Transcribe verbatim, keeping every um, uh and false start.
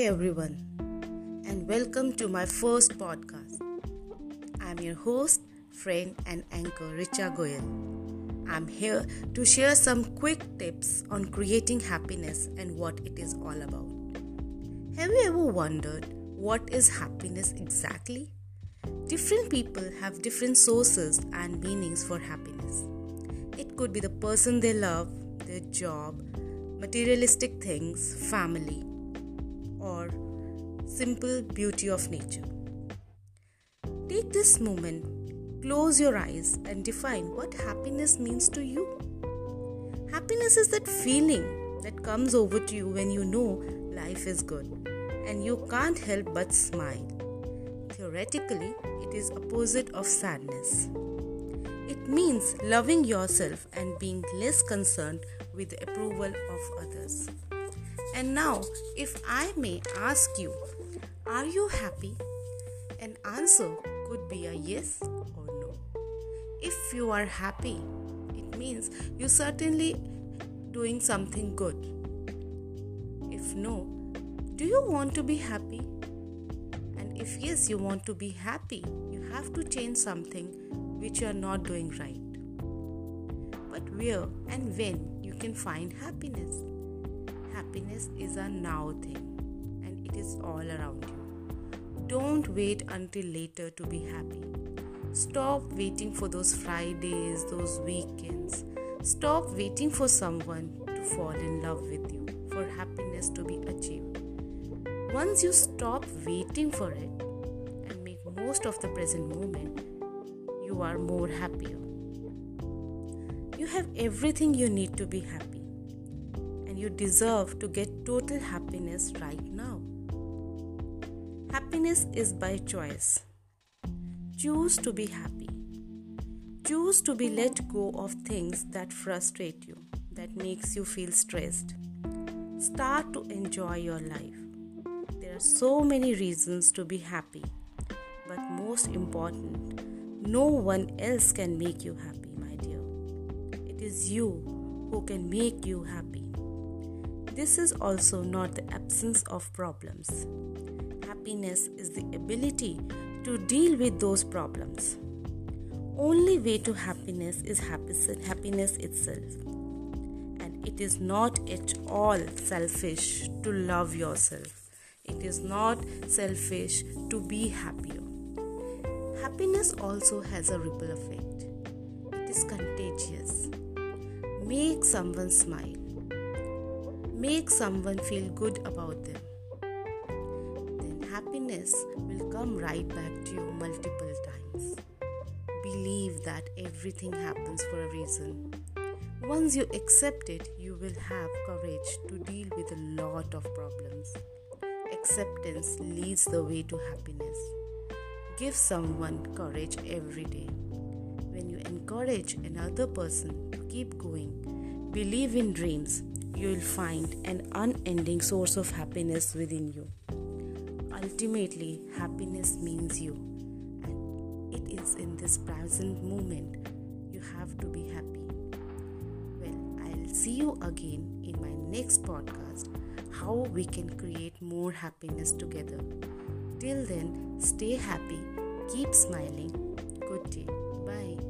everyone, and welcome to my first podcast. I'm your host, friend, and anchor Richa Goyal. I'm here to share some quick tips on creating happiness and what it is all about. Have you ever wondered what is happiness exactly? Different people have different sources and meanings for happiness. It could be the person they love, their job, materialistic things, family, or simple beauty of nature. Take this moment, close your eyes, and define what happiness means to you. Happiness is that feeling that comes over to you when you know life is good and you can't help but smile. Theoretically, it is opposite of sadness. It means loving yourself and being less concerned with the approval of others. And now, if I may ask you, are you happy? An answer could be a yes or no. If you are happy, it means you're certainly doing something good. If no, do you want to be happy? And if yes, you want to be happy, you have to change something which you are not doing right. But where and when you can find happiness? Happiness is a now thing and it is all around you. Don't wait until later to be happy. Stop waiting for those Fridays, those weekends. Stop waiting for someone to fall in love with you for happiness to be achieved. Once you stop waiting for it and make most of the present moment, you are more happier. You have everything you need to be happy. You deserve to get total happiness right now. Happiness is by choice. Choose to be happy. Choose to be let go of things that frustrate you, that makes you feel stressed. Start to enjoy your life. There are so many reasons to be happy, but most important, no one else can make you happy, my dear. It is you who can make you happy. This is also not the absence of problems. Happiness is the ability to deal with those problems. Only way to happiness is happiness itself. And it is not at all selfish to love yourself. It is not selfish to be happier. Happiness also has a ripple effect. It is contagious. Make someone smile. Make someone feel good about them. Then happiness will come right back to you multiple times. Believe that everything happens for a reason. Once you accept it, you will have courage to deal with a lot of problems. Acceptance leads the way to happiness. Give someone courage every day. When you encourage another person to keep going, believe in dreams, you will find an unending source of happiness within you. Ultimately, happiness means you, and it is in this present moment you have to be happy. Well, I'll see you again in my next podcast, how we can create more happiness together. Till then, stay happy, keep smiling. Good day. Bye.